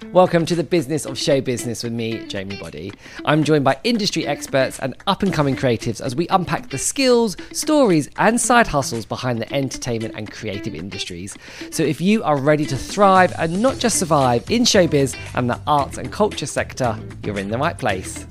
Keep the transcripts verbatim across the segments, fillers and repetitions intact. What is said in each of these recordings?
Welcome to the Business of Show Business with me, Jamie Body. I'm joined by industry experts and up-and-coming creatives as we unpack the skills, stories and side hustles behind the entertainment and creative industries. So if you are ready to thrive and not just survive in showbiz and the arts and culture sector, you're in the right place.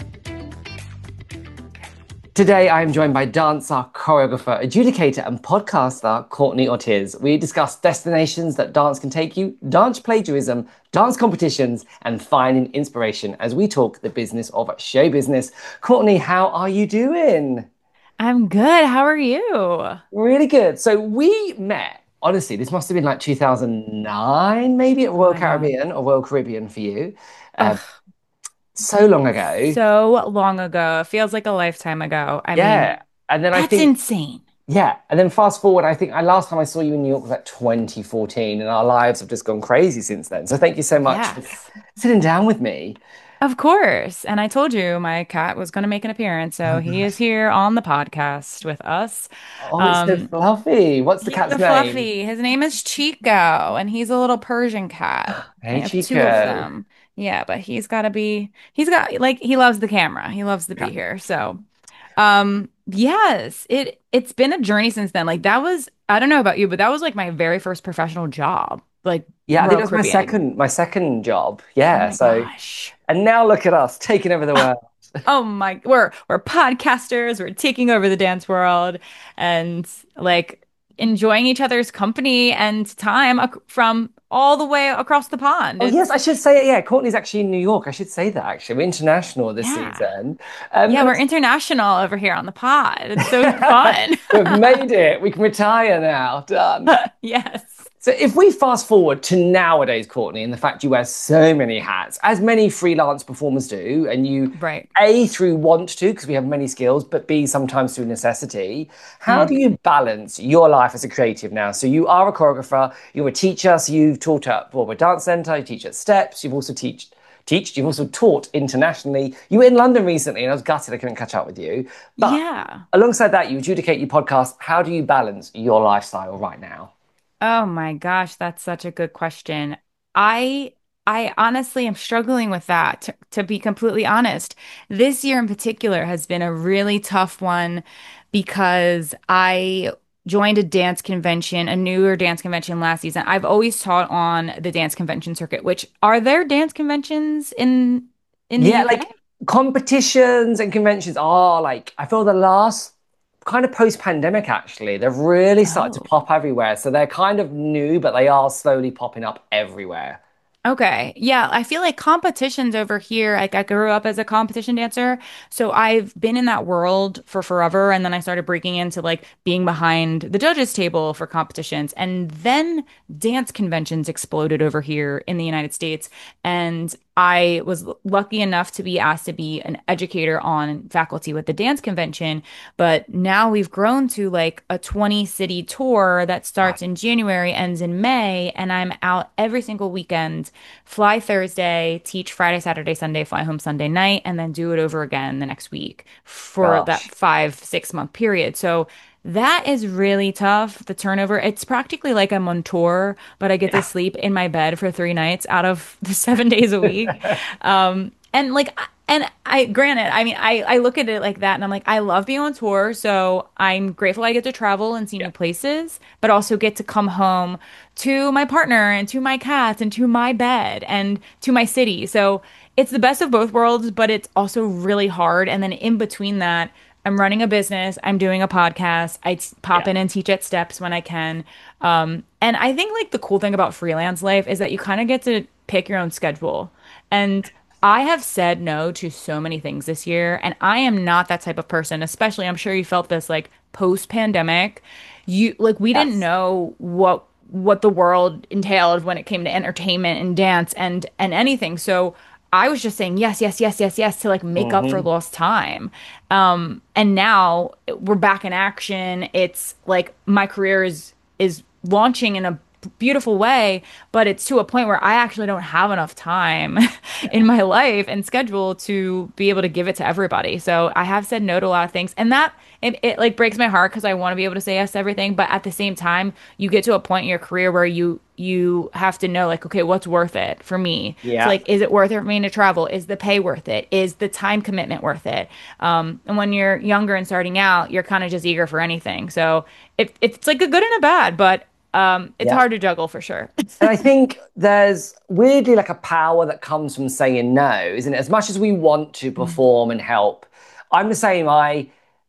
Today, I am joined by dancer, choreographer, adjudicator, and podcaster Courtney Ortiz. We discuss destinations that dance can take you, dance plagiarism, dance competitions, and finding inspiration as we talk the business of show business. Courtney, how are you doing? I'm good. How are you? Really good. So we met, honestly, this must have been like two thousand nine, maybe at Oh Royal my God. Caribbean or Royal Caribbean for you. Uh, Ugh, so long ago. so long ago. It feels like a lifetime ago. I mean, Yeah. And then I that's think insane. Yeah, and then fast forward, I think I last time I saw you in New York was like twenty fourteen, and our lives have just gone crazy since then. So thank you so much for Yes, sitting down with me. of course. And I told you my cat was going to make an appearance, Oh so my he is gosh. here on the podcast with us. Oh, it's so Um, fluffy. What's the he's cat's a name? fluffy. His name is Chico, and he's a little Persian cat. I Hey, have two of Chico. them. Yeah, but he's got to be, he's got, like, he loves the camera. He loves to Yeah, be here. So. Um, yes, it it's been a journey since then. Like that was, I don't know about you, but that was like my very first professional job, like yeah, I think Royal that was my Caribbean. second my second job. Oh Yeah, my so gosh. and now look at us taking over the world. Oh my, we're we're podcasters, we're taking over the dance world and like enjoying each other's company and time ac from all the way across the pond. Oh yes, It's I should say it. Yeah, Courtney's actually in New York. I should say that actually. We're international this yeah. season. Um, Yeah, and we're international over here on the pod. It's so fun. we've made it. We can retire now. Done. Yes. So if we fast forward to nowadays, Courtney, and the fact you wear so many hats, as many freelance performers do, and you Right. A, through want to, because we have many skills, but B, sometimes through necessity, how do you balance your life as a creative now? So you are a choreographer, you're a teacher, so you've taught at Broadway Dance Centre, you teach at Steps, you've also teach, teach, you've also taught internationally. You were in London recently, and I was gutted I couldn't catch up with you. But Yeah. alongside that, you adjudicate your podcast. How do you balance your lifestyle right now? Oh my gosh, that's such a good question. I I honestly am struggling with that to, to be completely honest. This year in particular has been a really tough one because I joined a dance convention, a newer dance convention last season. I've always taught on the dance convention circuit, which are there dance conventions in in the Yeah, U K? like competitions and conventions are like, I feel the last kind of post-pandemic actually, they've really started to Oh. pop everywhere. So they're kind of new, but they are slowly popping up everywhere. Okay. Yeah, I feel like competitions over here, like I grew up as a competition dancer, so I've been in that world for forever and then I started breaking into like being behind the judges table for competitions and then dance conventions exploded over here in the United States and I was l- lucky enough to be asked to be an educator on faculty with the dance convention, but now we've grown to like a twenty city tour that Wow. starts in January, ends in May, and I'm out every single weekend, fly Thursday, teach Friday, Saturday, Sunday, fly home Sunday night, and then do it over again the next week for that Gosh. five, six month period. So that is really tough. The turnover, it's practically like I'm on tour, but I get to Yeah. sleep in my bed for three nights out of the seven days a week. Um, and like, and I, granted, I mean, I, I look at it like that and I'm like, I love being on tour. So I'm grateful I get to travel and see Yeah. new places, but also get to come home to my partner and to my cats and to my bed and to my city. So it's the best of both worlds, but it's also really hard. And then in between that, I'm running a business, I'm doing a podcast, I t pop Yeah. in and teach at Steps when I can. Um, and I think like the cool thing about freelance life is that you kind of get to pick your own schedule. And I have said no to so many things this year, and I am not that type of person, especially I'm sure you felt this like post-pandemic. You like we didn't Yes. know what what the world entailed when it came to entertainment and dance and and anything. So I was just saying yes, yes, yes, yes, yes to like make up for Hmm. lost time. Um, and now we're back in action. It's like my career is is launching in a beautiful way, but it's to a point where I actually don't have enough time in my life and schedule to be able to give it to everybody. So I have said no to a lot of things, and that it, it like breaks my heart because I want to be able to say yes to everything. But at the same time, you get to a point in your career where you you have to know like, okay, what's worth it for me? So Yeah. like, is it worth it for me to travel? Is the pay worth it? Is the time commitment worth it? Um, and when you're younger and starting out, you're kind of just eager for anything. So it, it's like a good and a bad, but um, it's Yeah. hard to juggle for sure. And I think there's weirdly like a power that comes from saying no, isn't it? As much as we want to Mm, perform and help, I'm the same. I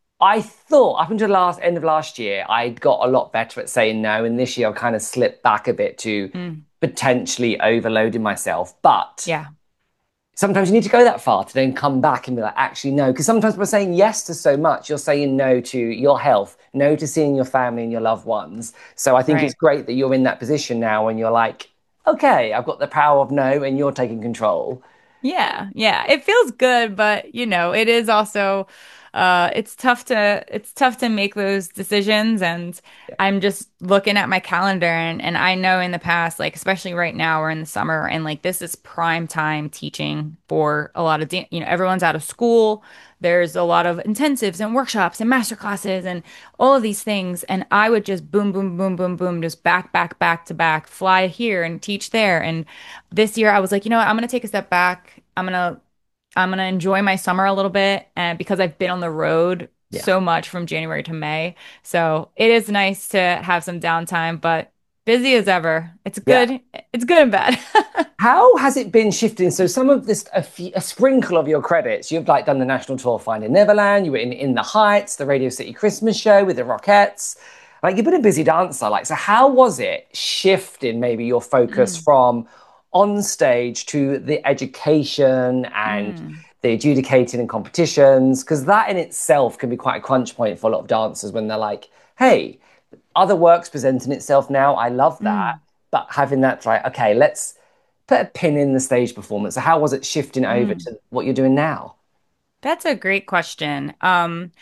I thought up until the last end of last year, I got a lot better at saying no, and this year I've kind of slipped back a bit to mm, potentially overloading myself. But yeah. sometimes you need to go that far to then come back and be like, actually, no. Because sometimes by saying yes to so much, you're saying no to your health, no to seeing your family and your loved ones. So I think it's Right. great that you're in that position now and you're like, okay, I've got the power of no and you're taking control. Yeah, yeah. It feels good, but you know, it is also uh it's tough to it's tough to make those decisions and I'm just looking at my calendar and and I know in the past, like especially right now we're in the summer and like this is prime time teaching for a lot of dan you know, everyone's out of school. There's a lot of intensives and workshops and master classes and all of these things and I would just boom boom boom boom boom just back back back to back fly here and teach there and this year I was like, you know what, I'm gonna take a step back. I'm gonna I'm gonna enjoy my summer a little bit and because I've been on the road Yeah. so much from January to May. So it is nice to have some downtime, but busy as ever. It's Yeah. good. It's good and bad. How has it been shifting? So some of this, a, few, a sprinkle of your credits, you've like done the national tour Finding Neverland, you were in In the Heights, the Radio City Christmas show with the Rockettes. Like you've been a busy dancer. Like, so how was it shifting maybe your focus Mm, from on stage to the education and mm, the adjudicating and competitions? Because that in itself can be quite a crunch point for a lot of dancers when they're like, hey, other work's presenting itself now. I love that. mm, But having that like, okay, let's put a pin in the stage performance. So how was it shifting over mm. to what you're doing now? That's a great question. Um,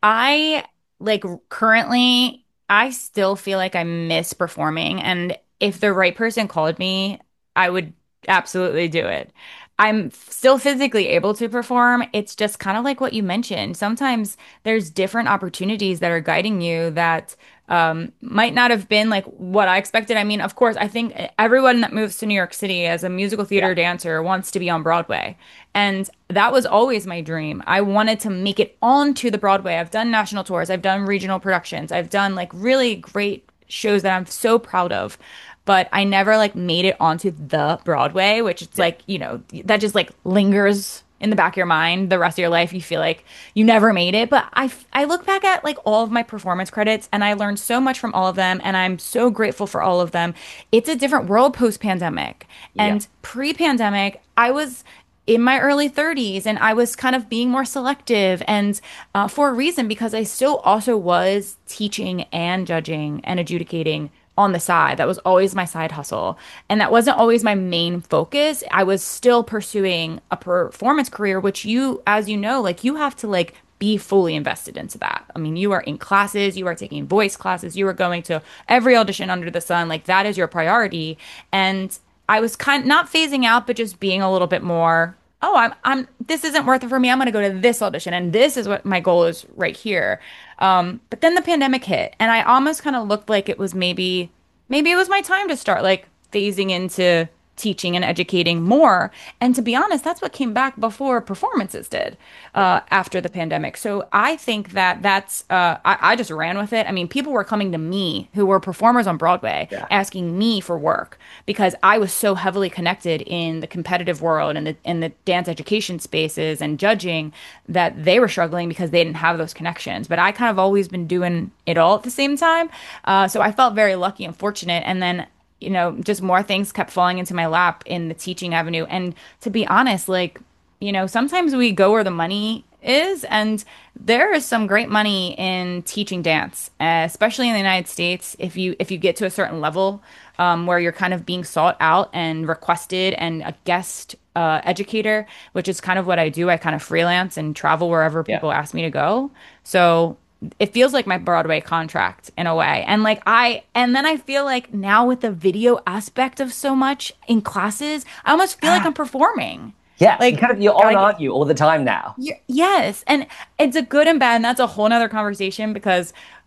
I like currently, I still feel like I miss performing, and if the right person called me, I would absolutely do it. I'm still physically able to perform. It's just kind of like what you mentioned. Sometimes there's different opportunities that are guiding you that um, might not have been like what I expected. I mean, of course, I think everyone that moves to New York City as a musical Yeah. theater dancer wants to be on Broadway. And that was always my dream. I wanted to make it onto the Broadway. I've done national tours, I've done regional productions, I've done like really great shows that I'm so proud of. But I never like made it onto the Broadway, which it's Yeah. like, you know, that just like lingers in the back of your mind the rest of your life. You feel like you never made it. But I, I look back at like all of my performance credits and I learned so much from all of them. And I'm so grateful for all of them. It's a different world post pandemic. Yeah. And pre pandemic, I was in my early thirties and I was kind of being more selective and uh, for a reason because I still also was teaching and judging and adjudicating on the side. That was always my side hustle. And that wasn't always my main focus. I was still pursuing a performance career, which you, as you know, like you have to like be fully invested into that. I mean, you are in classes, you are taking voice classes, you are going to every audition under the sun. Like that is your priority. And I was kind not phasing out, but just being a little bit more, oh, I'm I'm this isn't worth it for me. I'm gonna go to this audition and this is what my goal is right here. Um, but then the pandemic hit and I almost kind of looked like it was maybe maybe it was my time to start like phasing into teaching and educating more. And to be honest, that's what came back before performances did uh, after the pandemic. So I think that that's, uh, I, I just ran with it. I mean, people were coming to me who were performers on Broadway Yeah. asking me for work because I was so heavily connected in the competitive world and the, in the dance education spaces and judging that they were struggling because they didn't have those connections. But I kind of always been doing it all at the same time. Uh, so I felt very lucky and fortunate. And then you know, just more things kept falling into my lap in the teaching avenue. And to be honest, like, you know, sometimes we go where the money is, and there is some great money in teaching dance, uh, especially in the United States. If you if you get to a certain level um, where you're kind of being sought out and requested, and a guest uh, educator, which is kind of what I do. I kind of freelance and travel wherever Yeah. people ask me to go. So it feels like my Broadway contract in a way. And like I and then I feel like now with the video aspect of so much in classes, I almost feel like I'm performing. Yeah. You Like kind of you're on, like aren't you, all the time now? y- yes, and it's a good and bad, and that's a whole nother conversation because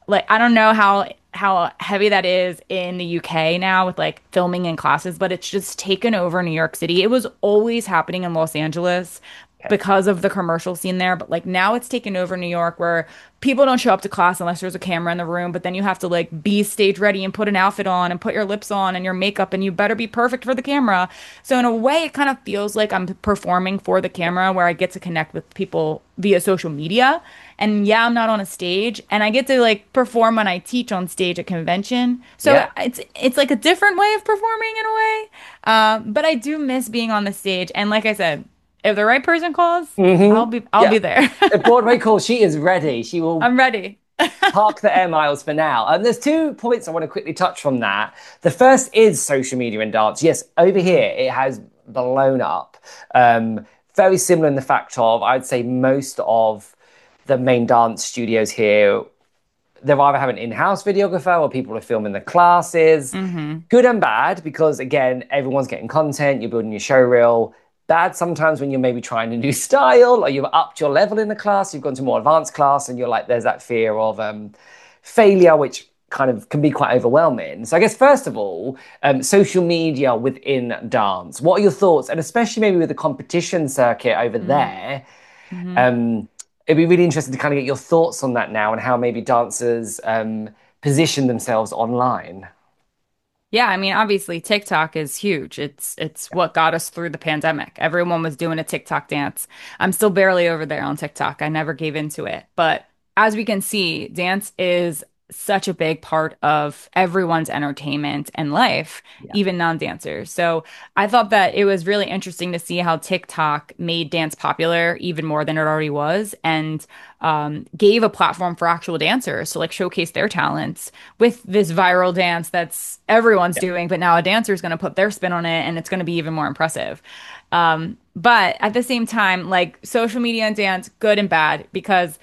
like I don't know how how heavy that is in the U K now with like filming in classes, but it's just taken over New York City. It was always happening in Los Angeles Okay. because of the commercial scene there, but like now it's taken over New York where people don't show up to class unless there's a camera in the room, but then you have to like be stage ready and put an outfit on and put your lips on and your makeup and you better be perfect for the camera. So in a way it kind of feels like I'm performing for the camera where I get to connect with people via social media. And yeah, I'm not on a stage and I get to like perform when I teach on stage at convention. So Yeah. it's it's like a different way of performing in a way. Um, but I do miss being on the stage. And like I said, if the right person calls, I'll Hmm. be I'll Yeah. be there. If Broadway calls, she is ready. She will I'm ready. park the air miles for now. And there's two points I want to quickly touch from that. The first is social media and dance. Yes, over here it has blown up. Um, very similar in the fact of, I'd say most of the main dance studios here, they're either have an in-house videographer or people are filming the classes. Hmm. Good and bad, because again, everyone's getting content, you're building your show reel. Bad sometimes when you're maybe trying a new style or you've upped your level in the class, you've gone to more advanced class and you're like, there's that fear of um, failure, which kind of can be quite overwhelming. So I guess first of all, um, social media within dance. What are your thoughts? And especially maybe with the competition circuit over there, Hmm. um, it'd be really interesting to kind of get your thoughts on that now and how maybe dancers um, position themselves online. Yeah, I mean, obviously TikTok is huge. It's it's what got us through the pandemic. Everyone was doing a TikTok dance. I'm still barely over there on TikTok. I never gave into it. But as we can see, dance is such a big part of everyone's entertainment and life, Yeah. even non-dancers. So I thought that it was really interesting to see how TikTok made dance popular even more than it already was and um, gave a platform for actual dancers to like showcase their talents with this viral dance that's everyone's Yeah. doing, but now a dancer is going to put their spin on it and it's going to be even more impressive. Um, but at the same time, like social media and dance, good and bad, because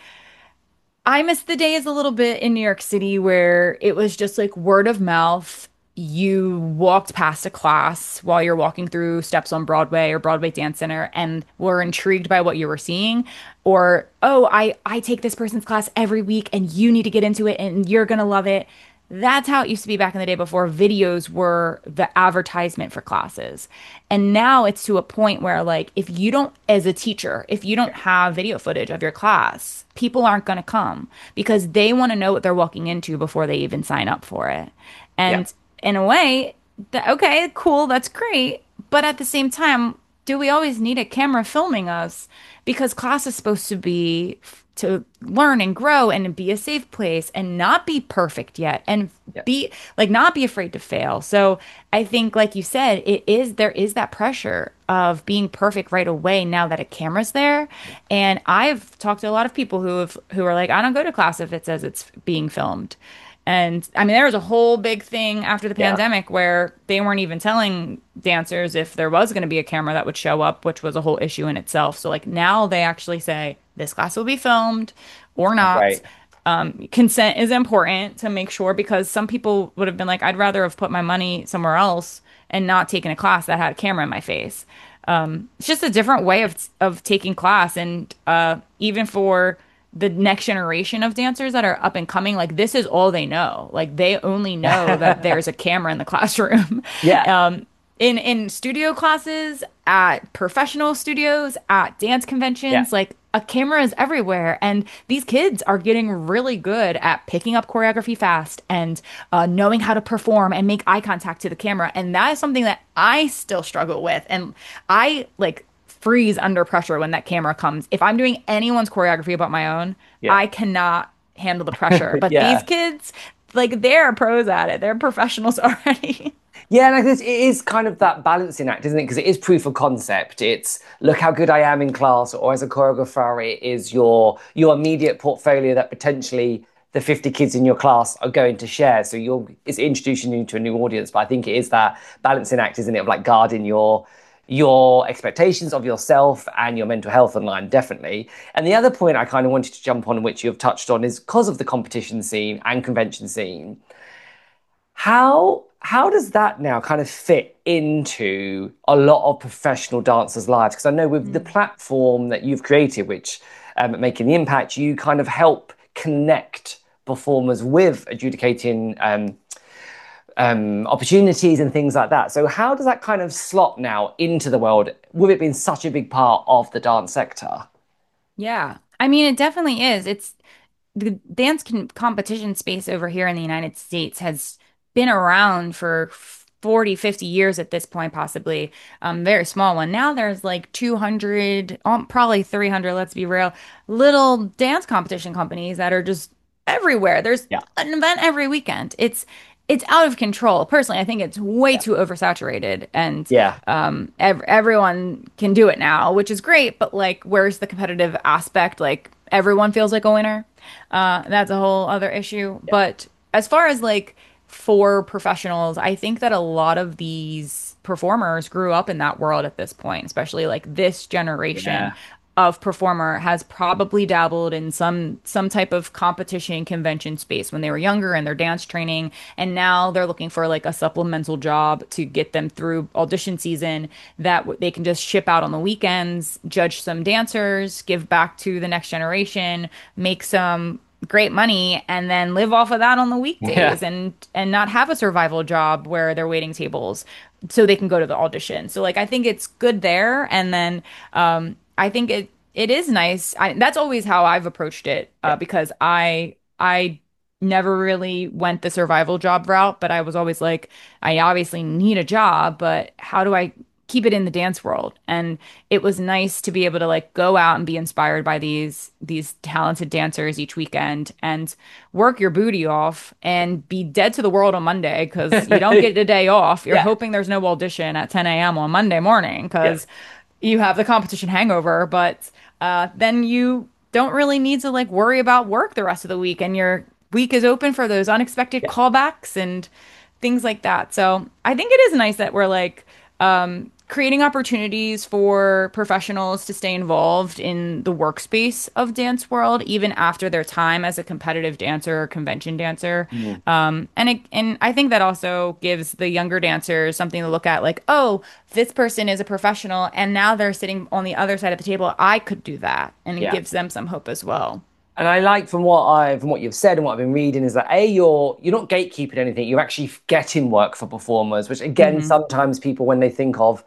I miss the days a little bit in New York City where it was just like word of mouth. You walked past a class while you're walking through steps on Broadway or Broadway Dance Center and were intrigued by what you were seeing. Or, oh, I, I take this person's class every week and you need to get into it and you're gonna love it. That's how it used to be back in the day before videos were the advertisement for classes. And now it's to a point where, like, if you don't, as a teacher, if you don't have video footage of your class, people aren't going to come because they want to know what they're walking into before they even sign up for it. Yeah. And in a way, th- okay, cool, that's great. But at the same time, do we always need a camera filming us? Because class is supposed to be f- to learn and grow and be a safe place and not be perfect yet and Yeah. be like not be afraid to fail. So I think, like you said, it is there is that pressure of being perfect right away now that a camera's there. And I've talked to a lot of people who have who are like, I don't go to class if it says it's being filmed. And I mean, there was a whole big thing after the Yeah. pandemic where they weren't even telling dancers if there was going to be a camera that would show up, which was a whole issue in itself. So, like, now they actually say this class will be filmed or not. Great. Um, consent is important to make sure because some people would have been like, I'd rather have put my money somewhere else and not taken a class that had a camera in my face. Um, it's just a different way of of taking class, and uh, even for the next generation of dancers that are up and coming, like this is all they know. Like they only know that there's a camera in the classroom. Yeah. Um, in in studio classes, at professional studios, at dance Yeah. conventions, like a camera is everywhere, and these kids are getting really good at picking up choreography fast and uh, knowing how to perform and make eye contact to the camera. And that is something that I still struggle with, and I like freeze under pressure when that camera comes. If I'm doing anyone's choreography but my own, Yeah. I cannot handle the pressure. But these Yeah. kids, like they're pros at it. They're professionals already. Yeah, like this, it is kind of that balancing act, isn't it? Because it is proof of concept. It's look how good I am in class, or as a choreographer, it is your your immediate portfolio that potentially the fifty kids in your class are going to share. So you're it's introducing you to a new audience. But I think it is that balancing act, isn't it, of like guarding your your expectations of yourself and your mental health online, definitely. And the other point I kind of wanted to jump on, which you've touched on, is because of the competition scene and convention scene. How how does that now kind of fit into a lot of professional dancers' lives? Because I know with the Mm. platform that you've created, which um, Making the Impact, you kind of help connect performers with adjudicating um, um, opportunities and things like that. So how does that kind of slot now into the world with it being such a big part of the dance sector? Yeah. I mean, it definitely is. It's the dance con competition space over here in the United States has been around for forty, fifty years at this point, possibly. Um, very small one. Now there's like two hundred, um, probably three hundred, let's be real, little dance competition companies that are just everywhere. There's Yeah. an event every weekend. It's it's out of control. Personally, I think it's way Yeah. too oversaturated, and Yeah. um, ev everyone can do it now, which is great. But like, where's the competitive aspect? Like, everyone feels like a winner. Uh, that's a whole other issue. Yeah. But as far as like for professionals, I think that a lot of these performers grew up in that world at this point, especially like this generation Yeah. of performer has probably dabbled in some some type of competition convention space when they were younger and their dance training, and now they're looking for like a supplemental job to get them through audition season that w- they can just ship out on the weekends, judge some dancers, give back to the next generation, make some great money, and then live off of that on the Yeah. weekdays and and not have a survival job where they're waiting tables so they can go to the audition. So like I think it's good there, and then um I think it it is nice. I, that's always how I've approached it, uh, Yeah. because I I never really went the survival job route, but I was always like, I obviously need a job, but how do I keep it in the dance world? And it was nice to be able to like go out and be inspired by these these talented dancers each weekend and work your booty off and be dead to the world on Monday because you don't get a day off. You're Yeah. hoping there's no audition at ten a m on Monday morning Yeah. because you have the competition hangover, but uh, then you don't really need to like worry about work the rest of the week, and your week is open for those unexpected Yeah. callbacks and things like that. So I think it is nice that we're like um, creating opportunities for professionals to stay involved in the workspace of dance world, even after their time as a competitive dancer or convention dancer. Mm. Um, and it, and I think that also gives the younger dancers something to look at, like, oh, this person is a professional, and now they're sitting on the other side of the table. I could do that, and it Yeah. gives them some hope as well. And I like from what I from what you've said and what I've been reading is that A, you're you're not gatekeeping anything, you're actually getting work for performers, which again, Hmm. sometimes people when they think of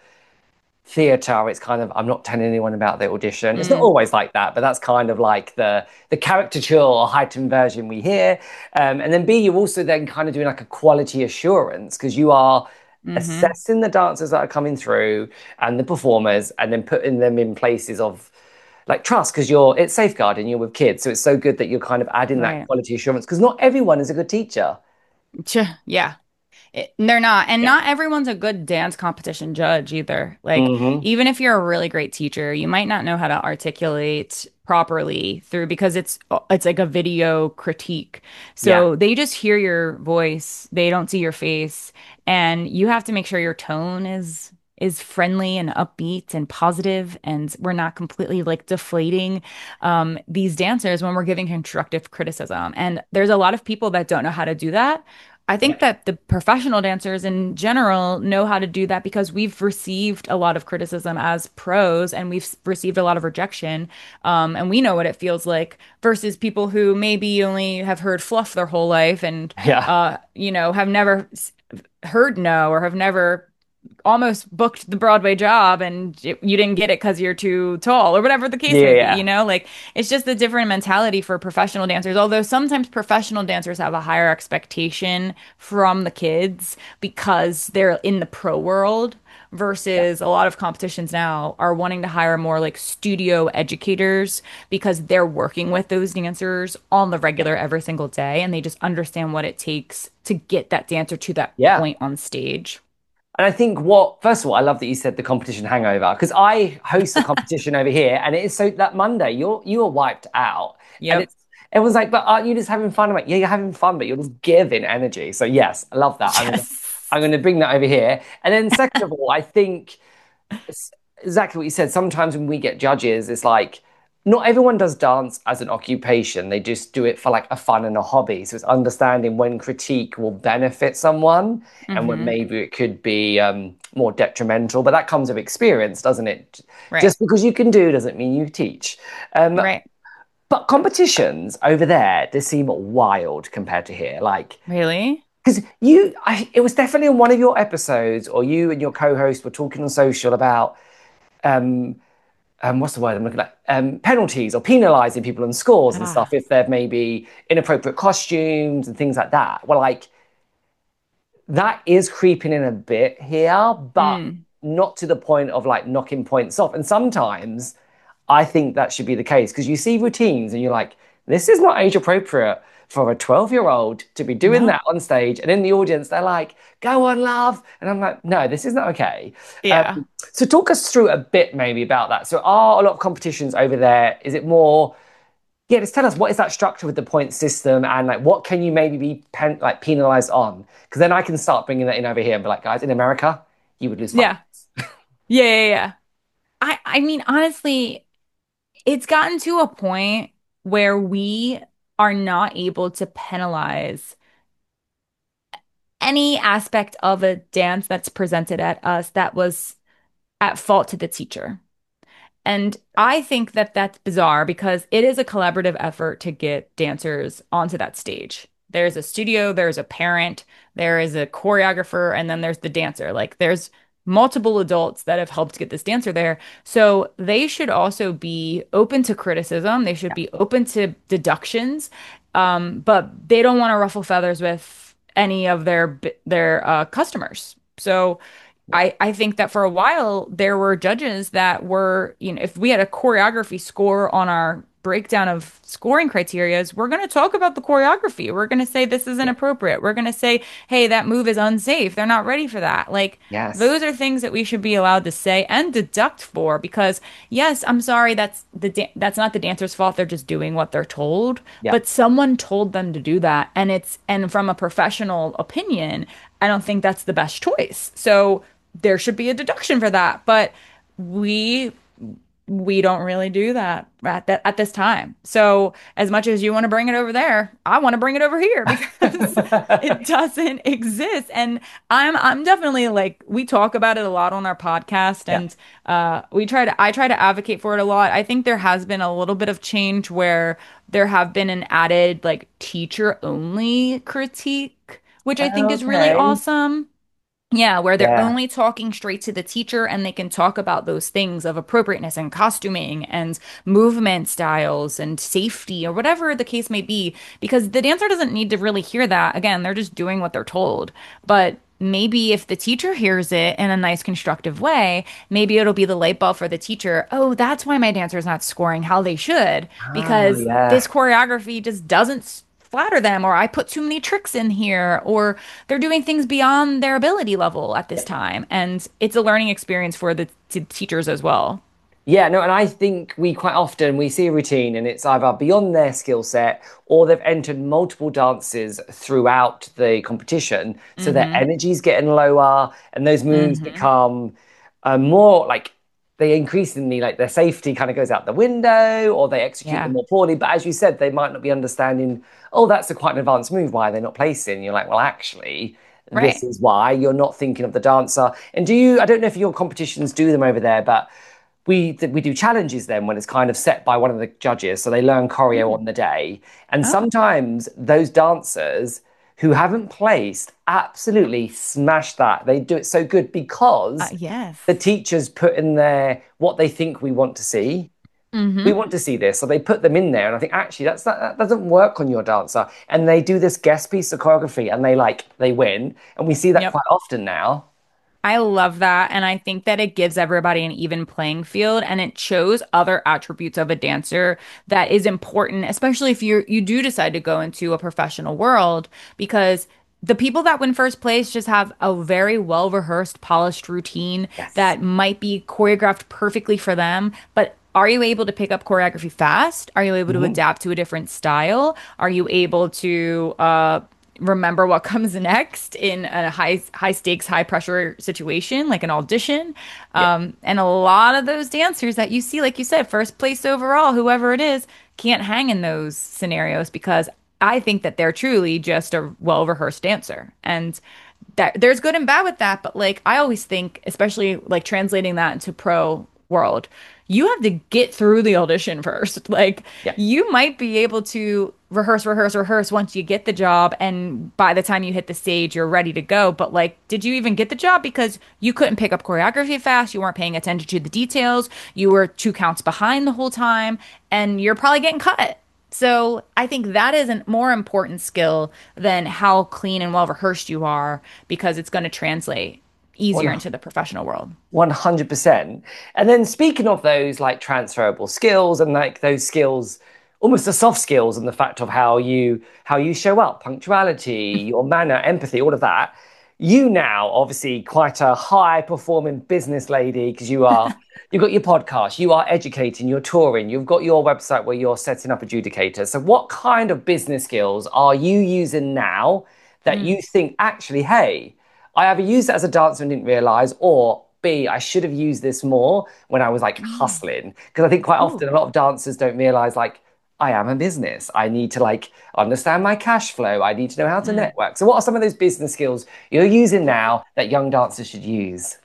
theatre, it's kind of I'm not telling anyone about the audition. It's not Mm. always like that, but that's kind of like the the caricature or heightened version we hear. Um, and then B, you're also then kind of doing like a quality assurance because you are Hmm. assessing the dancers that are coming through and the performers and then putting them in places of like trust because you're it's safeguarding you're with kids. So it's so good that you're kind of adding that Right. quality assurance because not everyone is a good teacher. Ch- Yeah. It- they're not. And Yeah. not everyone's a good dance competition judge either. Like, Hmm. even if you're a really great teacher, you might not know how to articulate properly through because it's it's like a video critique. Yeah. So they just hear your voice, they don't see your face, and you have to make sure your tone is is friendly and upbeat and positive, and we're not completely like deflating um, these dancers when we're giving constructive criticism. And there's a lot of people that don't know how to do that. I think Yeah. that the professional dancers in general know how to do that because we've received a lot of criticism as pros, and we've s- received a lot of rejection. Um, and we know what it feels like versus people who maybe only have heard fluff their whole life and, Yeah. uh, you know, have never s- heard no or have never almost booked the Broadway job and it, you didn't get it because you're too tall or whatever the case Yeah. may be, Yeah. you know? Like it's just a different mentality for professional dancers. Although sometimes professional dancers have a higher expectation from the kids because they're in the pro world Yeah. versus a lot of competitions now are wanting to hire more like studio educators because they're working with those dancers on the Yeah. regular every single day and they just understand what it takes to get that dancer to that Yeah. point on stage. And I think what, first of all, I love that you said the competition hangover because I host a competition over here, and it is so that Monday you're you are wiped out, and Yep. it's everyone's like, but aren't you just having fun? I'm like, yeah, you're having fun, but you're just giving energy. So yes, I love that. I'm gonna Yes. I'm gonna bring that over here. And then second of all, I think it's exactly what you said. Sometimes when we get judges, it's like not everyone does dance as an occupation. They just do it for like a fun and a hobby. So it's understanding when critique will benefit someone and when Hmm. maybe it could be um, more detrimental. But that comes with experience, doesn't it? Right. Just because you can do doesn't mean you teach. Um, Right. But competitions over there, they seem wild compared to here. Like, Really? because you, I, it was definitely in one of your episodes, or you and your co-host were talking on social about um, um, what's the word I'm looking at? Um, penalties or penalizing people on scores and stuff Ah. if they've maybe inappropriate costumes and things like that. Well, like that is creeping in a bit here, but Mm. not to the point of like knocking points off. And sometimes I think that should be the case because you see routines and you're like, this is not age appropriate for a twelve year old to be doing No. that on stage. And in the audience, they're like, go on, love. And I'm like, no, this is not okay. Um, Yeah. so talk us through a bit maybe about that. So are a lot of competitions over there? Is it more yeah, just tell us what is that structure with the point system and like what can you maybe be pen, like penalized on? Because then I can start bringing that in over here and be like, guys, in America, you would lose five. Yeah. Yeah, yeah, yeah. I I mean, honestly, it's gotten to a point where we are not able to penalize any aspect of a dance that's presented at us that was at fault to the teacher. And I think that that's bizarre because it is a collaborative effort to get dancers onto that stage. There's a studio, there's a parent, there is a choreographer, and then there's the dancer. Like there's multiple adults that have helped get this dancer there. So they should also be open to criticism. They should be open to deductions. Um, but they don't want to ruffle feathers with any of their their uh, customers. So I, I think that for a while there were judges that were, you know, if we had a choreography score on our breakdown of scoring criterias, we're going to talk about the choreography. We're going to say this is Yeah. inappropriate. We're going to say, hey, that move is unsafe. They're not ready for that. Like, Yes. those are things that we should be allowed to say and deduct for because, yes, I'm sorry, that's the da that's not the dancer's fault. They're just doing what they're told, Yeah. but someone told them to do that. And it's, and from a professional opinion, I don't think that's the best choice. So, there should be a deduction for that. But we we don't really do that at that at this time. So as much as you want to bring it over there, I want to bring it over here because it doesn't exist. And I'm I'm definitely like we talk about it a lot on our podcast Yeah. and uh we try to I try to advocate for it a lot. I think there has been a little bit of change where there have been an added like teacher only critique, which I think is really Okay. awesome. Yeah, where they're Yeah. only talking straight to the teacher and they can talk about those things of appropriateness and costuming and movement styles and safety or whatever the case may be, because the dancer doesn't need to really hear that. Again, they're just doing what they're told. But maybe if the teacher hears it in a nice, constructive way, maybe it'll be the light bulb for the teacher. Oh, that's why my dancer's not scoring how they should, Oh, because yeah. this choreography just doesn't flatter them, or I put too many tricks in here, or they're doing things beyond their ability level at this time. And it's a learning experience for the t teachers as well. Yeah, no, and I think we quite often we see a routine and it's either beyond their skill set or they've entered multiple dances throughout the competition, so their Hmm. energy's getting lower and those moves Hmm. become uh, more like they increasingly like their safety kind of goes out the window or they execute them Yeah. more poorly. But as you said, they might not be understanding, oh, that's a quite an advanced move. Why are they not placing? You're like, well, actually, this Right. is why you're not thinking of the dancer. And do you, I don't know if your competitions do them over there, but we we do challenges then when it's kind of set by one of the judges, so they learn choreo Mm. on the day. And Oh, sometimes those dancers who haven't placed absolutely smash that. They do it so good uh, because the yes. teachers put in there what they think we want to see. We Hmm. want to see this, so they put them in there, and I think actually that's that, that doesn't work on your dancer. And they do this guest piece of choreography, and they like they win, and we see that Yep. quite often now. I love that. And I think that it gives everybody an even playing field and it shows other attributes of a dancer that is important, especially if you you do decide to go into a professional world, because the people that win first place just have a very well rehearsed, polished routine Yes. that might be choreographed perfectly for them. But are you able to pick up choreography fast? Are you able to Mhm. adapt to a different style? Are you able to uh, remember what comes next in a high high stakes, high pressure situation like an audition? Yeah. Um, and a lot of those dancers that you see, like you said, first place overall, whoever it is, can't hang in those scenarios because I think that they're truly just a well rehearsed dancer. And that there's good and bad with that, but like I always think, especially like translating that into pro world, you have to get through the audition first. Like Yeah. you might be able to rehearse, rehearse, rehearse once you get the job, and by the time you hit the stage, you're ready to go. But like, did you even get the job because you couldn't pick up choreography fast? You weren't paying attention to the details. You were two counts behind the whole time, and you're probably getting cut. So I think that is a more important skill than how clean and well rehearsed you are, because it's going to translate easier One into the professional world. one hundred percent. And then speaking of those like transferable skills and like those skills, almost the soft skills and the fact of how you how you show up, punctuality, your manner, empathy, all of that. You now obviously quite a high performing business lady because you are you've got your podcast, you are educating, you're touring, you've got your website where you're setting up adjudicators. So what kind of business skills are you using now that Mm. you think actually, hey, I either used it as a dancer and didn't realize, or B, I should have used this more when I was like Mm. hustling. Because I think quite Ooh. often a lot of dancers don't realize like I am a business. I need to like understand my cash flow. I need to know how to Mm. network. So what are some of those business skills you're using now that young dancers should use?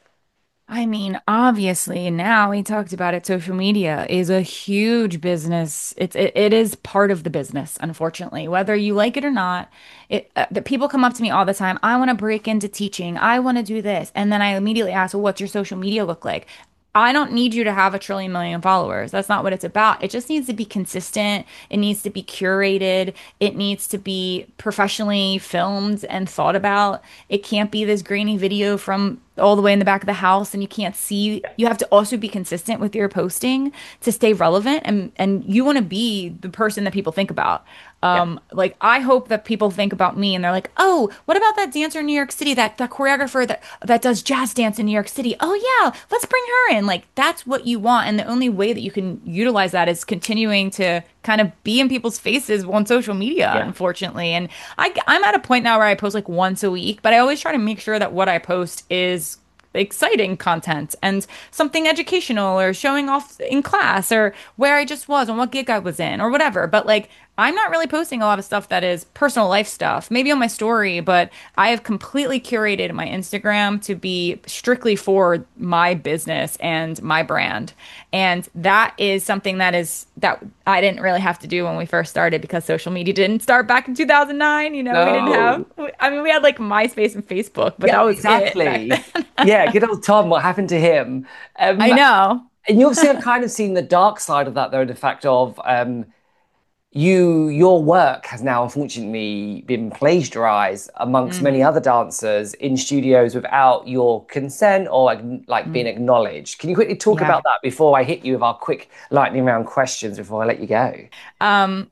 I mean, obviously, now we talked about it, social media is a huge business. It's it, it is part of the business, unfortunately, whether you like it or not. It uh, the people come up to me all the time. I want to break into teaching. I want to do this. And then I immediately ask, well, what's your social media look like? I don't need you to have a trillion million followers. That's not what it's about. It just needs to be consistent. It needs to be curated. It needs to be professionally filmed and thought about. It can't be this grainy video from all the way in the back of the house and you can't see. You have to also be consistent with your posting to stay relevant, and and you want to be the person that people think about. Yeah. Um, like I hope that people think about me and they're like, "Oh, what about that dancer in New York City, that that choreographer that that does jazz dance in New York City? Oh yeah, let's bring her in." Like that's what you want, and the only way that you can utilize that is continuing to kind of be in people's faces on social media, Yeah. unfortunately. And I I'm at a point now where I post like once a week, but I always try to make sure that what I post is exciting content and something educational or showing off in class or where I just was and what gig I was in or whatever. But like, I'm not really posting a lot of stuff that is personal life stuff, maybe on my story, but I have completely curated my Instagram to be strictly for my business and my brand. And that is something that is that I didn't really have to do when we first started because social media didn't start back in two thousand nine. You know, we didn't have, No. I mean, we had like MySpace and Facebook, but Yeah, that was it back exactly. then. Yeah, good old Tom, what happened to him? Um, I know. and you obviously have kind of seen the dark side of that, though, the fact of um, you your work has now unfortunately been plagiarized amongst many Hmm. other dancers in studios without your consent or like, like being acknowledged. Can you quickly talk Yeah. about that before I hit you with our quick lightning round questions before I let you go? Um,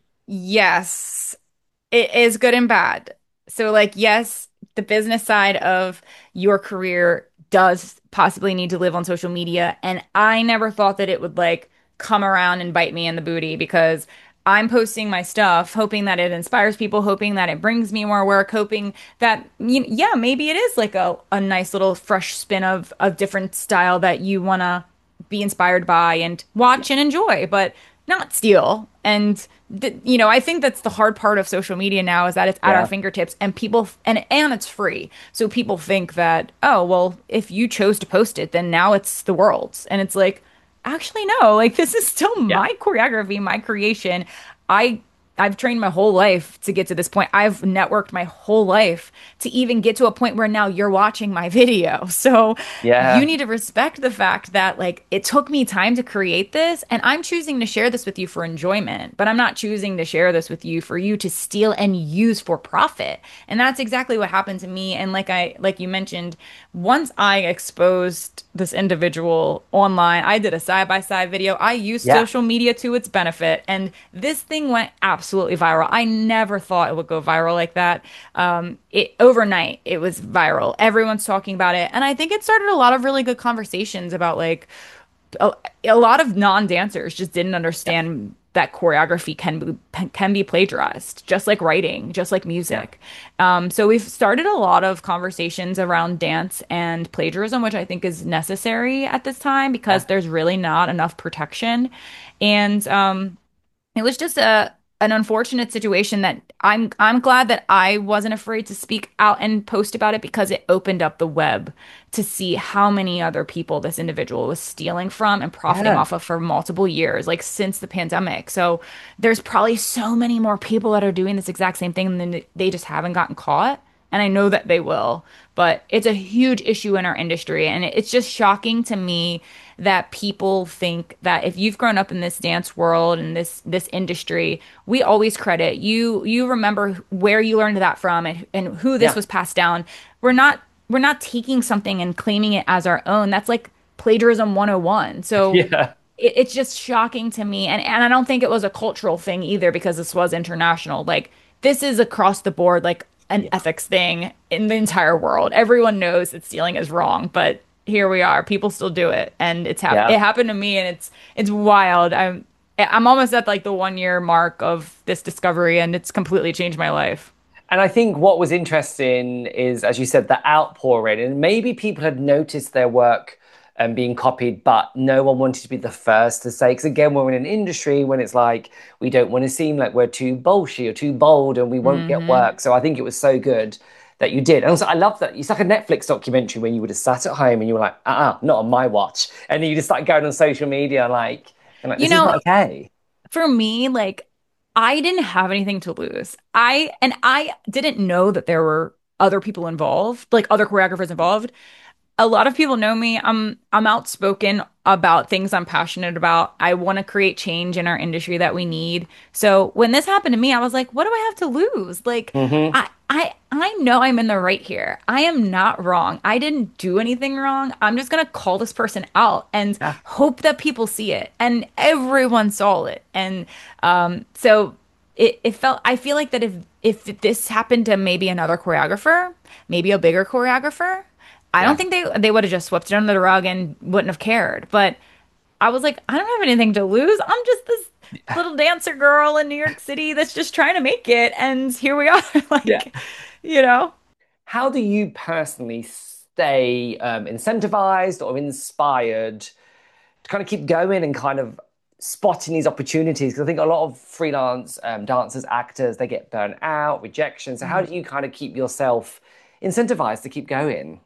yes, it is good and bad. So, like, yes, the business side of your career does possibly need to live on social media. And I never thought that it would like come around and bite me in the booty because I'm posting my stuff, hoping that it inspires people, hoping that it brings me more work, hoping that, you yeah, maybe it is like a, a nice little fresh spin of a different style that you want to be inspired by and watch and enjoy, but not steal. And th you know, I think that's the hard part of social media now is that it's at our Yeah. fingertips and people and and it's free. So people think that, oh, well, if you chose to post it, then now it's the world's. And it's like, actually no, like this is still Yeah. my choreography, my creation. I I've trained my whole life to get to this point. I've networked my whole life to even get to a point where now you're watching my video. So you Yeah. need to respect the fact that like it took me time to create this and I'm choosing to share this with you for enjoyment, but I'm not choosing to share this with you for you to steal and use for profit. And that's exactly what happened to me. And like I like you mentioned, once I exposed this individual online, I did a side-by-side video. I used Yeah. social media to its benefit, and this thing went absolutely viral. I never thought it would go viral like that. Um, it overnight, it was viral. Everyone's talking about it, and I think it started a lot of really good conversations about like a, a lot of non-dancers just didn't Yeah. understand that choreography can be can be plagiarized, just like writing, just like Yeah. music. Um, so we've started a lot of conversations around dance and plagiarism, which I think is necessary at this time because Yeah. there's really not enough protection. And um, it was just a an unfortunate situation that I'm I'm glad that I wasn't afraid to speak out and post about it because it opened up the web to see how many other people this individual was stealing from and profiting Yeah. off of for multiple years, like since the pandemic. So there's probably so many more people that are doing this exact same thing and then they just haven't gotten caught. And I know that they will, but it's a huge issue in our industry. And it's just shocking to me that people think that if you've grown up in this dance world and this this industry, we always credit you. You remember where you learned that from and, and who this Yeah. was passed down. We're not we're not taking something and claiming it as our own. That's like plagiarism one oh one. So Yeah. it, it's just shocking to me. And and I don't think it was a cultural thing either because this was international. Like this is across the board, like an Yeah. ethics thing in the entire world. Everyone knows that stealing is wrong, but here we are. People still do it, and it's hap Yeah. it happened to me, and it's it's wild. I'm I'm almost at like the one year mark of this discovery, and it's completely changed my life. And I think what was interesting is, as you said, the outpouring, and maybe people had noticed their work um, being copied, but no one wanted to be the first to say. Because again, we're in an industry when it's like we don't want to seem like we're too bolshy or too bold, and we won't get Hmm. work. So I think it was so good that you did. And also, I love that it's like a Netflix documentary when you would have sat at home and you were like, uh-uh, not on my watch, and then you just start going on social media like, and like You this is know, not okay. for me, like I didn't have anything to lose. I and I didn't know that there were other people involved, like other choreographers involved. A lot of people know me. I'm I'm outspoken about things I'm passionate about. I want to create change in our industry that we need. So when this happened to me, I was like, what do I have to lose? Like Hmm. I I I know I'm in the right here. I am not wrong. I didn't do anything wrong. I'm just gonna call this person out and Yeah. hope that people see it. And everyone saw it. And um so it, it felt I feel like that if if this happened to maybe another choreographer, maybe a bigger choreographer, I don't Yeah. think they they would have just swept it under the rug and wouldn't have cared. But I was like, I don't have anything to lose. I'm just this little dancer girl in New York City that's just trying to make it, and here we are. Yeah. Like, you know. How do you personally stay um, incentivized or inspired to kind of keep going and kind of spotting these opportunities? Because I think a lot of freelance um, dancers, actors, they get burnt out, rejection. So how do you kind of keep yourself incentivized to keep going?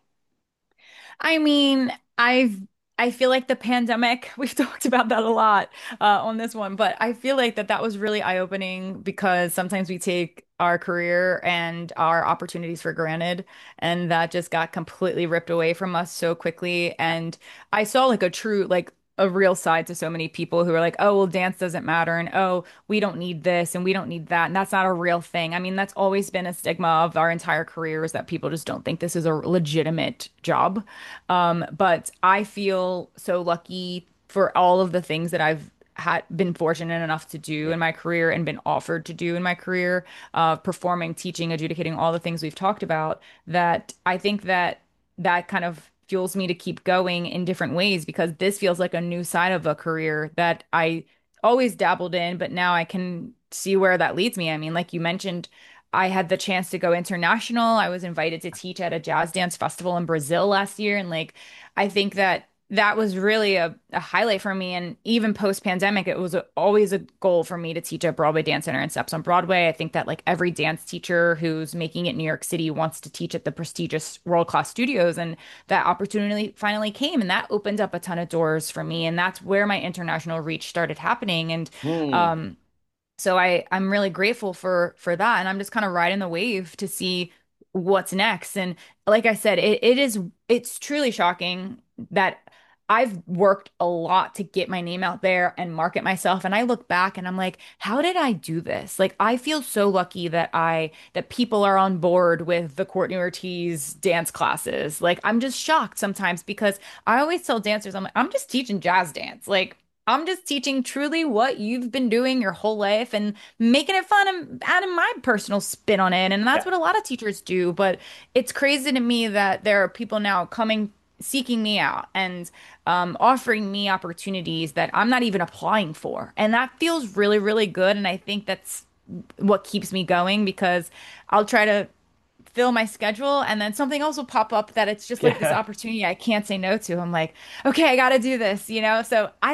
I mean, I've I feel like the pandemic, we've talked about that a lot uh, on this one, but I feel like that that was really eye-opening because sometimes we take our career and our opportunities for granted, and that just got completely ripped away from us so quickly. And I saw like a true, like a real side to so many people who are like, oh, well, dance doesn't matter, and oh, we don't need this and we don't need that. And that's not a real thing. I mean, that's always been a stigma of our entire careers that people just don't think this is a legitimate job. Um, but I feel so lucky for all of the things that I've had been fortunate enough to do Yeah. in my career and been offered to do in my career, uh, performing, teaching, adjudicating, all the things we've talked about, that I think that that kind of fuels me to keep going in different ways because this feels like a new side of a career that I always dabbled in, but now I can see where that leads me. I mean, like you mentioned, I had the chance to go international. I was invited to teach at a jazz dance festival in Brazil last year. And like, I think that that was really a, a highlight for me. And even post pandemic, it was a, always a goal for me to teach at Broadway Dance Center and Steps on Broadway. I think that like every dance teacher who's making it in New York City wants to teach at the prestigious world class studios. And that opportunity finally came. And that opened up a ton of doors for me. And that's where my international reach started happening. And, Hmm. um, so I I'm really grateful for for that, and I'm just kind of riding the wave to see what's next. And like I said, it, it is it's truly shocking that I've worked a lot to get my name out there and market myself. And I look back and I'm like, how did I do this? Like I feel so lucky that I that people are on board with the Courtney Ortiz dance classes. Like I'm just shocked sometimes because I always tell dancers, I'm like, I'm just teaching jazz dance. Like I'm just teaching truly what you've been doing your whole life and making it fun and adding my personal spin on it. And that's Yeah. what a lot of teachers do. But it's crazy to me that there are people now coming, seeking me out and um, offering me opportunities that I'm not even applying for. And that feels really, really good. And I think that's what keeps me going because I'll try to fill my schedule and then something else will pop up that it's just like this Yeah. opportunity I can't say no to. I'm like, okay, I got to do this, you know? So I think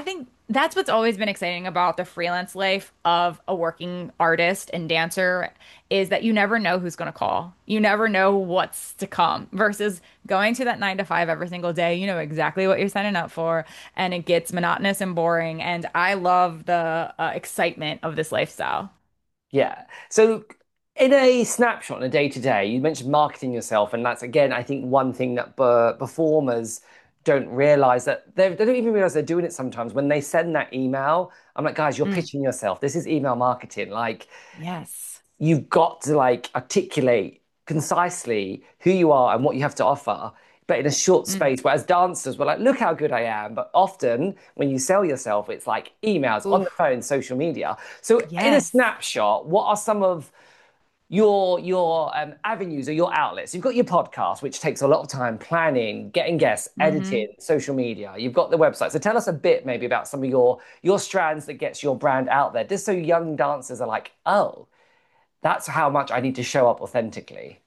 That's what's always been exciting about the freelance life of a working artist and dancer is that you never know who's going to call. You never know what's to come versus going to that nine to five every single day. You know exactly what you're signing up for, and it gets monotonous and boring. And I love the uh, excitement of this lifestyle. Yeah. So, in a snapshot, in a day to day, you mentioned marketing yourself, and that's again, I think one thing that per- performers don't realize that they they don't even realize they're doing it sometimes. When they send that email, I'm like, guys, you're Mm, pitching yourself. This is email marketing. Like, yes. you've got to like articulate concisely who you are and what you have to offer, but in a short Mm. space. Whereas dancers were like, look how good I am. But often when you sell yourself, it's like emails on the Oof. phone, social media. So in a Yes. snapshot, what are some of your your um, avenues or your outlets? You've got your podcast, which takes a lot of time planning, getting guests, editing, Hmm. social media. You've got the website. So tell us a bit maybe about some of your your strands that gets your brand out there, just so young dancers are like, oh, that's how much I need to show up authentically.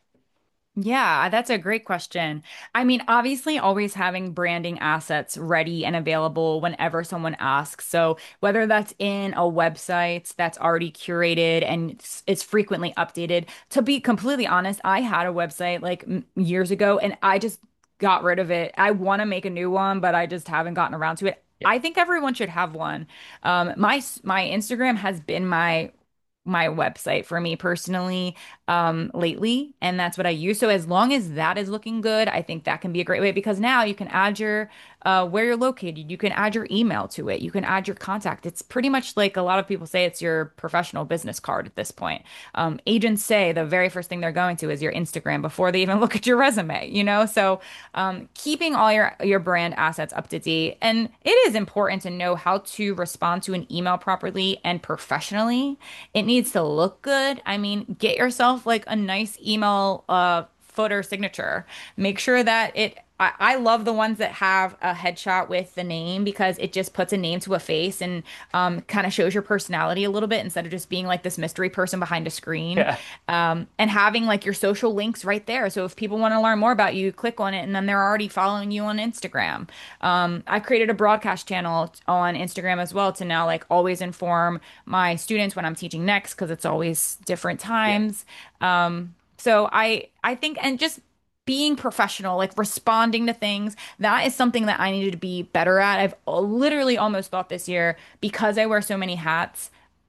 Yeah, that's a great question. I mean, obviously, always having branding assets ready and available whenever someone asks. So, whether that's in a website that's already curated and it's, it's frequently updated. To be completely honest, I had a website like m years ago and I just got rid of it. I want to make a new one, but I just haven't gotten around to it. Yeah. I think everyone should have one. Um, my my Instagram has been my my website for me personally um lately, and that's what I use. So as long as that is looking good, I think that can be a great way because now you can add your uh where you're located, you can add your email to it, you can add your contact. It's pretty much like a lot of people say it's your professional business card at this point. Um agents say the very first thing they're going to is your Instagram before they even look at your resume, you know? So um keeping all your your brand assets up to date, and it is important to know how to respond to an email properly and professionally. It needs to look good. I mean, get yourself like a nice email uh footer signature. Make sure that it I, I love the ones that have a headshot with the name because it just puts a name to a face and um, kind of shows your personality a little bit instead of just being like this mystery person behind a screen. Yeah. Um, and having like your social links right there. So if people want to learn more about you, click on it and then they're already following you on Instagram. Um, I created a broadcast channel on Instagram as well to now like always inform my students when I'm teaching next because it's always different Yeah. times. Um, so I I think and just being professional, like responding to things, that is something that I needed to be better at. I've literally almost thought this year because I wear so many hats.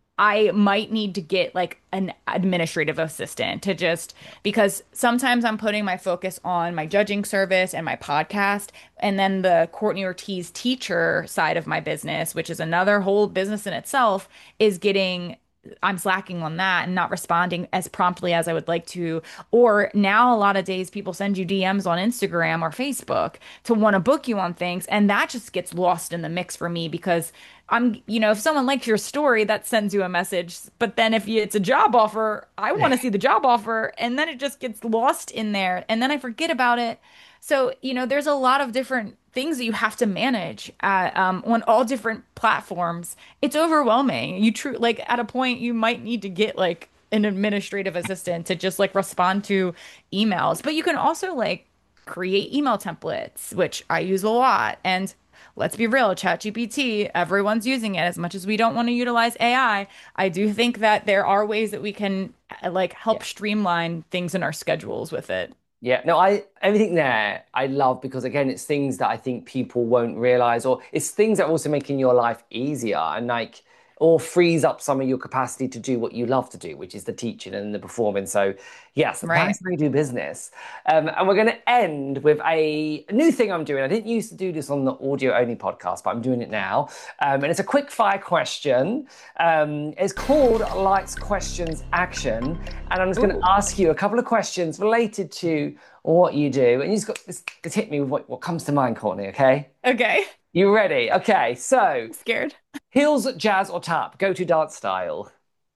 I might need to get like an administrative assistant to just because sometimes I'm putting my focus on my judging service and my podcast, and then the Courtney Ortiz teacher side of my business, which is another whole business in itself, is getting. I'm slacking on that and not responding as promptly as I would like to. Or now, a lot of days, people send you D Ms on Instagram or Facebook to want to book you on things. And that just gets lost in the mix for me because I'm, you know, if someone likes your story, that sends you a message. But then if you, it's a job offer, I want to see the job offer. And then it just gets lost in there. And then I forget about it. So, you know, there's a lot of different things that you have to manage at, um, on all different platforms. It's overwhelming. You true like at a point you might need to get like an administrative assistant to just like respond to emails. But you can also like create email templates, which I use a lot. And let's be real, ChatGPT, everyone's using it as much as we don't want to utilize A I. I I do think that there are ways that we can uh, like help Yeah. streamline things in our schedules with it. Yeah, no, I everything there I love because again, it's things that I think people won't realize, or it's things that are also making your life easier and like, or frees up some of your capacity to do what you love to do, which is the teaching and the performing. So, yes, Right. that's how you do business. Um, and we're going to end with a new thing I'm doing. I didn't used to do this on the audio only podcast, but I'm doing it now. Um, and it's a quick fire question. Um, it's called Lights, Questions, Action. And I'm just going to Ooh. ask you a couple of questions related to what you do. And you just got this, this hit me with what, what comes to mind, Courtney, okay? Okay. You ready? Okay, so I'm scared. heels, jazz, or tap? Go to dance style.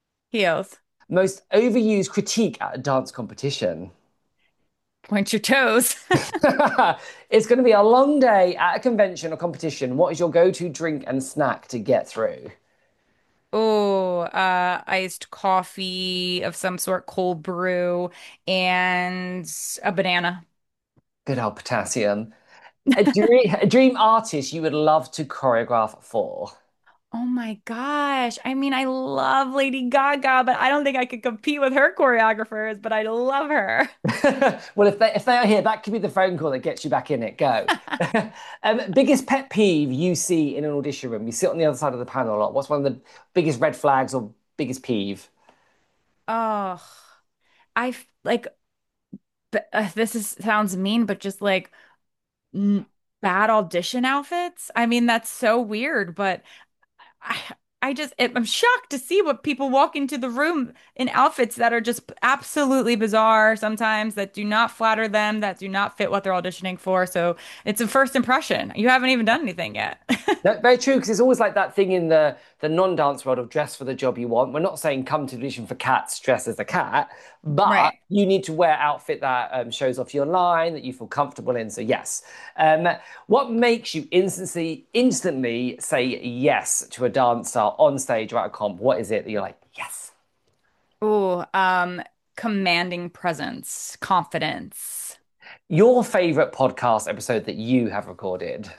Heels. Most overused critique at a dance competition. Point your toes. It's going to be a long day at a convention or competition. What is your go-to drink and snack to get through? Oh, uh, iced coffee of some sort, cold brew, and a banana. Good old potassium. A dream, a dream artist you would love to choreograph for. Oh my gosh. I mean, I love Lady Gaga, but I don't think I could compete with her choreographers, but I love her. Well, if they if they are here, that could be the phone call that gets you back in it. Go. Um, biggest pet peeve you see in an audition room? You sit on the other side of the panel a lot. What's one of the biggest red flags or biggest peeve? Oh, I f- like b- uh, this is sounds mean, but just like n bad audition outfits. I mean, that's so weird, but I, I just I'm shocked to see what people walk into the room in outfits that are just absolutely bizarre sometimes, that do not flatter them, that do not fit what they're auditioning for. So it's a first impression. You haven't even done anything yet. No, very true, because it's always like that thing in the the non-dance world of dress for the job you want. We're not saying come to audition for Cats, dress as a cat, but Right. you need to wear outfit that um, shows off your line, that you feel comfortable in. So yes. Um, what makes you instantly instantly say yes to a dancer on stage or at a comp? What is it that you're like, yes? Oh, um, commanding presence, confidence. Your favorite podcast episode that you have recorded?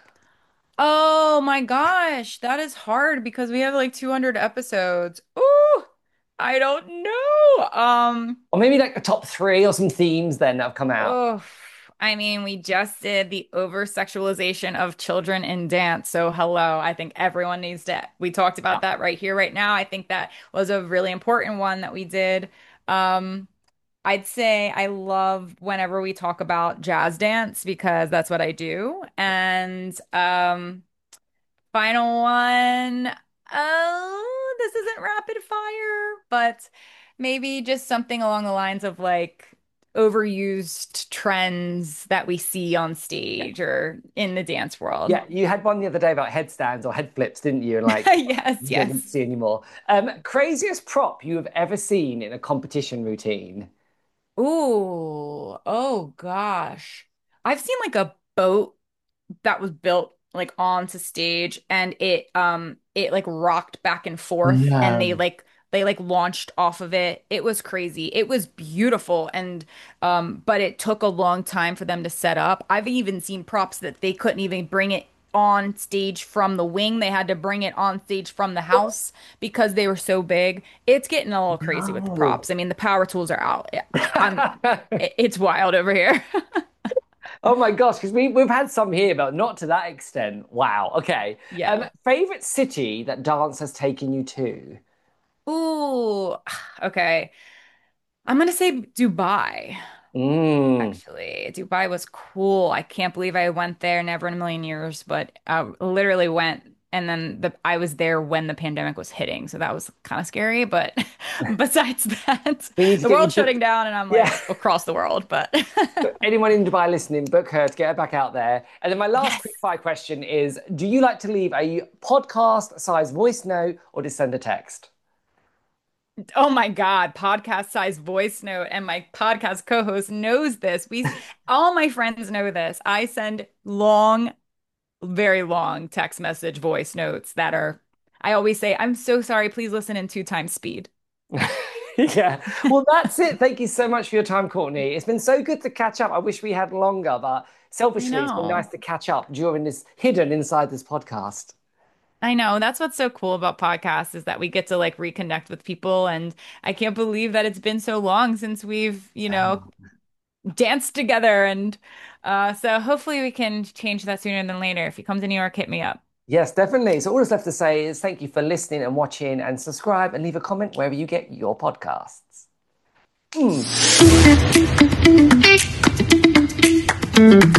Oh my gosh, that is hard because we have like two hundred episodes. Ooh, I don't know. Um, Or maybe like a top three or some themes then that have come out. oh, I mean, we just did the over sexualization of children in dance. So hello, I think everyone needs to. We talked about that right here, right now. I think that was a really important one that we did. Um, I'd say I love whenever we talk about jazz dance because that's what I do. And um final one. Oh, this isn't rapid fire, but maybe just something along the lines of like overused trends that we see on stage or in the dance world. Yeah, you had one the other day about headstands or head flips, didn't you? And like, Yes, you don't yes. see anymore. Um, craziest prop you have ever seen in a competition routine? Ooh, oh gosh. I've seen like a boat that was built like onto stage and it um it like rocked back and forth and they No. like they like launched off of it. It was crazy. It was beautiful and um but it took a long time for them to set up. I've even seen props that they couldn't even bring it on stage from the wing. They had to bring it on stage from the house because they were so big. It's getting a little crazy with the No. props. I mean, the power tools are out. I'm it- it's wild over here. Oh my gosh, because we we've had some here, but not to that extent. Wow. Okay. Um, Yeah. favorite city that dance has taken you to? Ooh, okay. I'm gonna say Dubai, Mm. actually. Dubai was cool. I can't believe I went there, never in a million years, but I literally went and then the I was there when the pandemic was hitting, so that was kind of scary. But besides that, We need to the get you world's shutting booked. down and I'm Yeah. like across the world, but Anyone in Dubai listening, book her to get her back out there. And then my last quick yes. fire question is, do you like to leave a podcast size voice note or just send a text? Oh my God, podcast size voice note, and my podcast co-host knows this. We all my friends know this. I send long very long text message voice notes that are, I always say, I'm so sorry, please listen in two times speed. Yeah. Well, that's it. Thank you so much for your time, Courtney. It's been so good to catch up. I wish we had longer, but I selfishly, it's been nice know. to catch up during this hidden inside this podcast. I know. That's what's so cool about podcasts is that we get to like reconnect with people. And I can't believe that it's been so long since we've, you know, danced together. And uh, so hopefully we can change that sooner than later. If you come to New York, hit me up. Yes, definitely. So all that's left to say is thank you for listening and watching and subscribe and leave a comment wherever you get your podcasts. Mm.